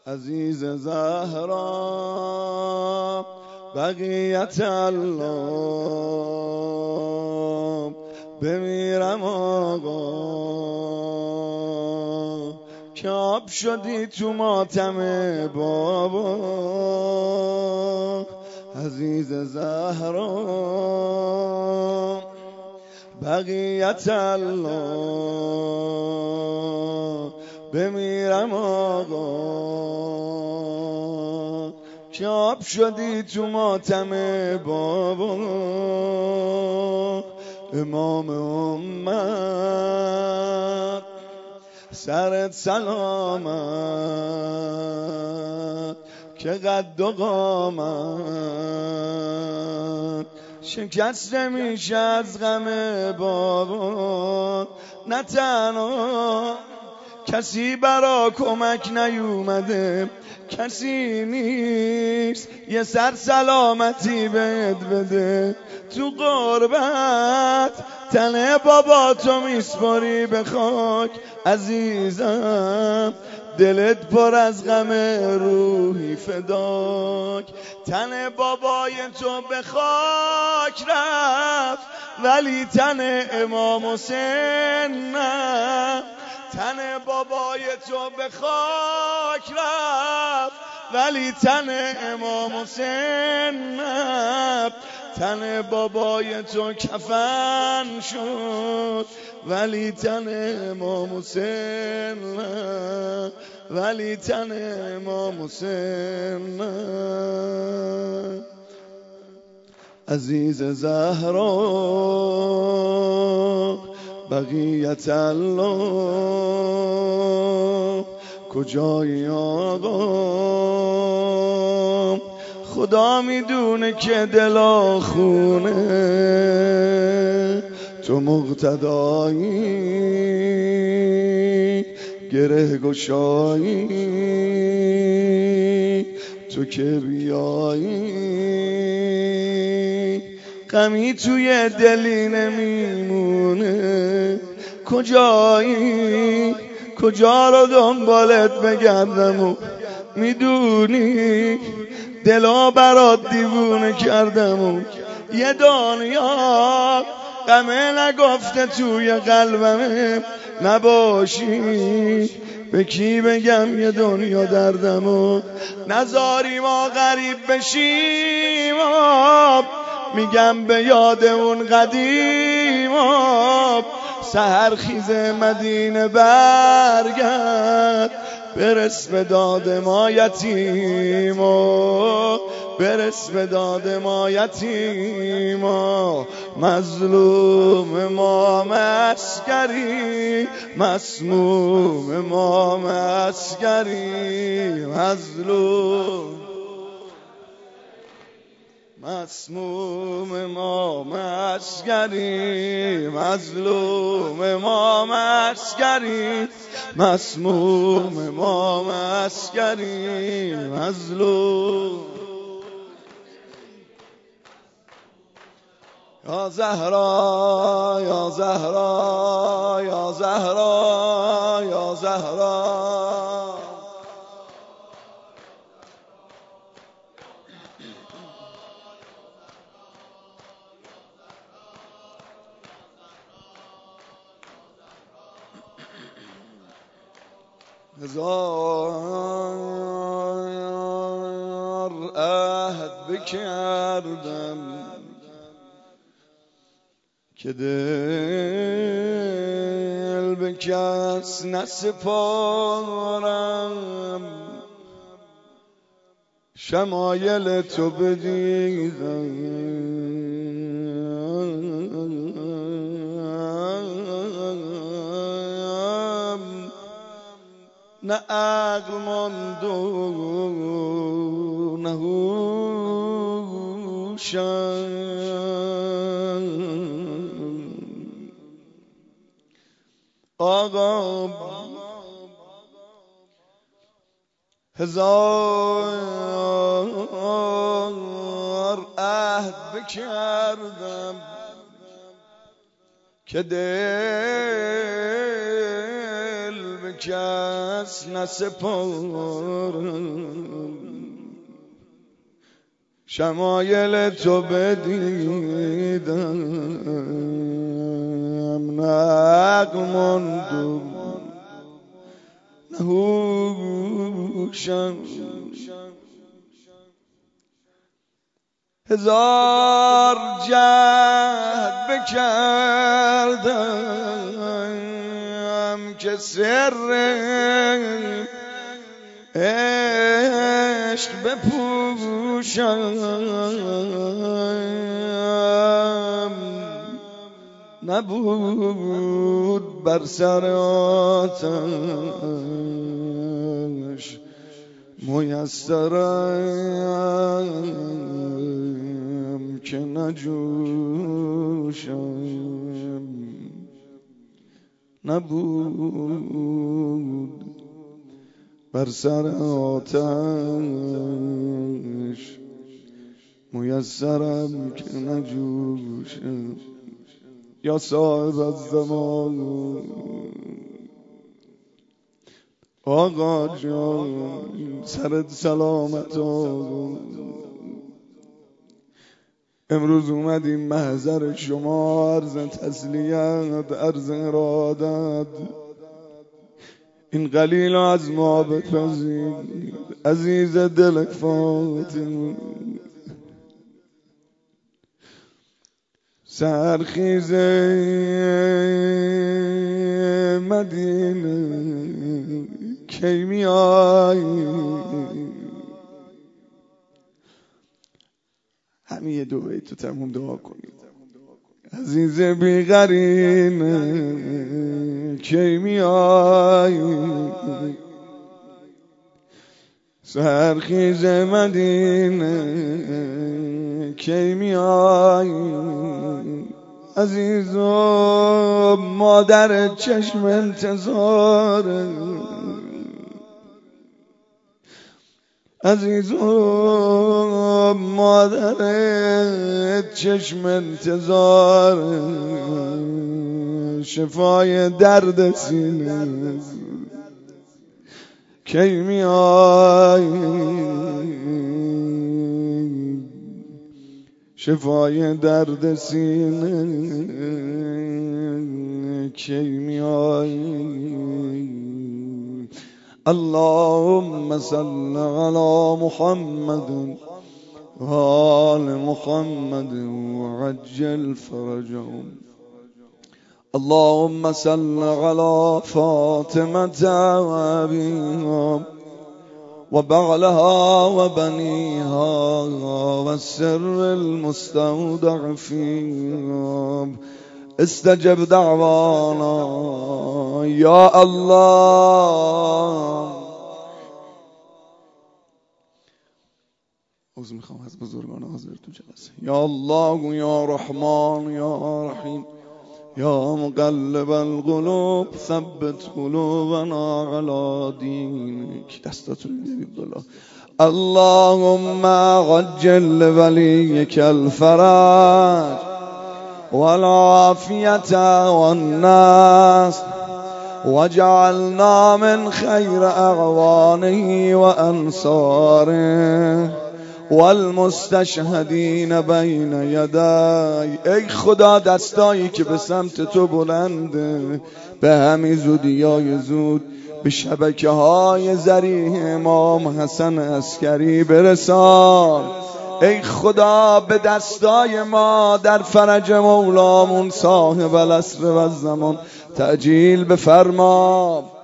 عزیز زهرا بقیت الله بمیرم آقا که آب شدی تو ماتم بابا. عزیز زهرا بقیت الله بمیرم آقا که آب شدی تو ماتم بابا. امام امت سرت سلامت که قد و قامت شکسته میشه از غم بابا. نه تنها کسی برا کمک نیومده، کسی نیست یه سر سلامتی بهت بده. تو غربت تن بابا تو میسپاری به خاک. عزیزم دلت پر از غم روحی فداک. تن بابای تو به خاک رفت ولی تن امام حسین نه. تن بابای تو به خاک رفت ولی تن امام حسین نه. تن بابای تو کفن شد ولی تن امام حسین نه. ولی تن امام حسین نه. عزیز زهرا بقیت الله کجایی آقا؟ خدا میدونه که دلا خونه تو مقتدایی گره گشایی تو که بیایی غمی توی دلی نمیمونه. کجایی کجا رو دنبالت بگردم و میدونی دلا برات دیوونه کردم و یه دنیا غمه نگفته توی قلبمه نباشی. به کی بگم یه دنیا دردم و نذاری ما غریب بشیم. میگم به یاد اون قدیم سحر خیز مدینه برگرد برس به داد ما یتیما. برس به داد ما یتیما. مظلوم ما مسکری مسموم ما مسکری مسموم ما مسکری مظلوم ما مسکری مسموم ما مسکری مظلوم. یا زهرا یا زهرا یا زهرا یا زهرا هزار عهد بکردم که دل به کس نسپارم. شمایل تو بدیدم نه عقل ماند و نه هوشم. آقا هزار عهد بکردم که دل به کس نسپارم. شمایل تو بدیدم نقماندم نهوشم هزار جهد بکردم که سر عشق بپوشم نبود بر سر آتش میسرم که نجوشم نبود بر سر آتش میسرم که نجوشم یا صاحب الزمان آقا جان سرت سلامت آقا امروز اومدیم محضر شما عرض تسلیت عرض ارادت این قلیل از ما بپذیر عزیز دل فاطمه سرخیز مدینه کی میایی همین یه دو بیت تو تموم دعا کنید عزیز بیغرینه کی میایی سرخیز مدینه کی میایی عزیزم مادر چشم انتظاره عزیزم مادر چشم انتظاره شفای درد سینه کی میایی شفای درد سینه کی میایی اللهم صل على محمد و آل محمد وعجل فرجهم اللهم صل على فاطمة وأبيها وبعلها وبنيها والسر المستودع فيها استجب دعوانا يا الله. عوض میخوام از بزرگان حاضر تو جلسه. یا الله یا رحمان یا رحیم یا مقلب القلوب ثبت قلوبنا على دینک. دستاتون بدید بالا. اللهم عجل لولیک الفرج والعافیة والناس وجعلنا من خیر اعوانه وانصاره والمستشهدین بین یدی. ای خدا دستایی که به سمت تو بلنده به همین زودیای زود به شبکه‌های ذریح امام حسن عسکری برسان. ای خدا به دستای ما در فرج مولامون صاحب العصر و الزمان تعجیل بفرما.